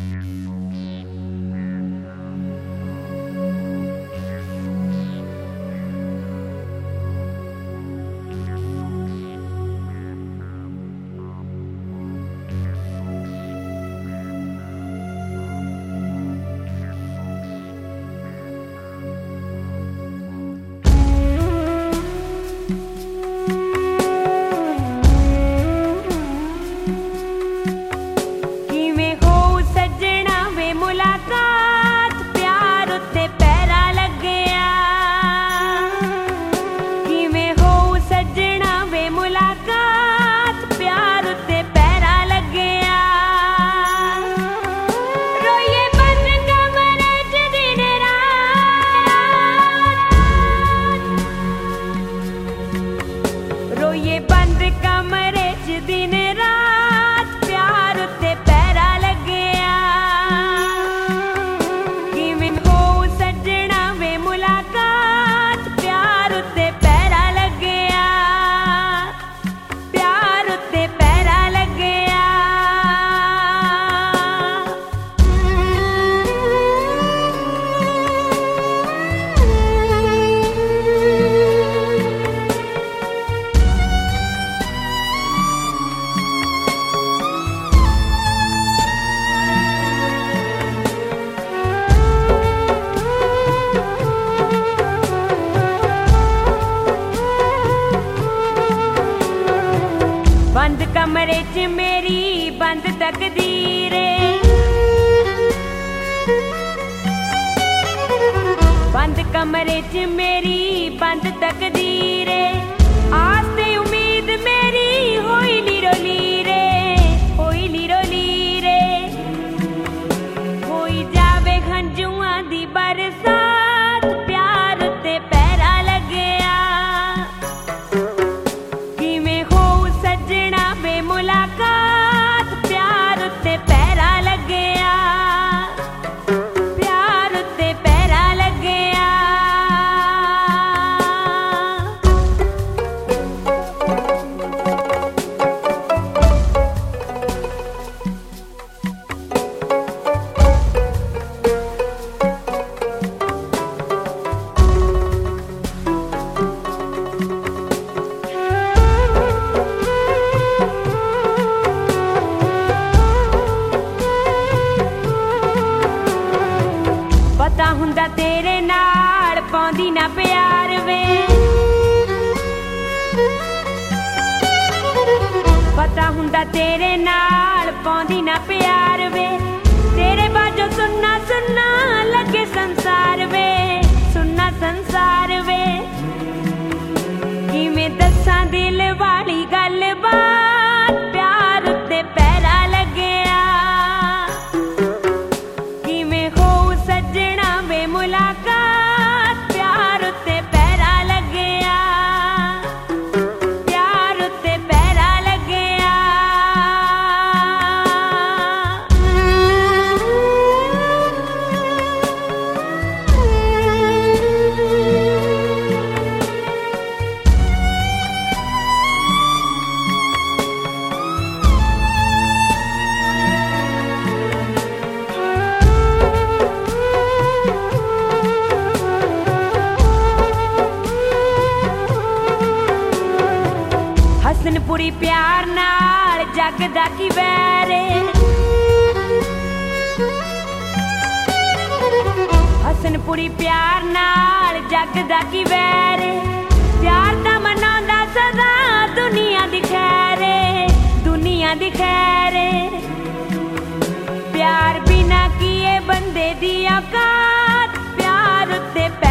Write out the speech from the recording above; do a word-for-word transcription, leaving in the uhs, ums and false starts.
कमरे च मेरी बंद तकदीर, बंद कमरे च मेरी बंद तकदीर, आस ते उम्मीद मेरी होई लीरो लीरे, होई लीरो लीरे, होई जावे हंजुआं दी बरसात, प्यार ते पैरा लगया, किवें हो सजना वे मुलाकात, प्यार ते पैरा लगया, प्यार ते पैरा लगया। पता हुंदा तेरे नाल पाउंदी ना प्यार वे, पता हुंदा तेरे नाल पाउंदी ना प्यार वे, तेरे बाजो सुनना सुनना लगे संसार वे, सुनना संसार वे, किवें दस्सां दिल वाली गल बात, प्यार ते पैरा लगया, किवें हो सजना वे मुलाकात, प्यार ते पैरा लगया, प्यार ते पैरा लगया। हसनपुरी प्यार नाल जग दा की वैरे, हसनपुरी प्यार नाल जग दा की वैरे, प्यार दा मनांदा सदा दुनिया दी खैरे, दुनिया दी खैरे, प्यार बिना किए बंदे दी औकात, प्यार ते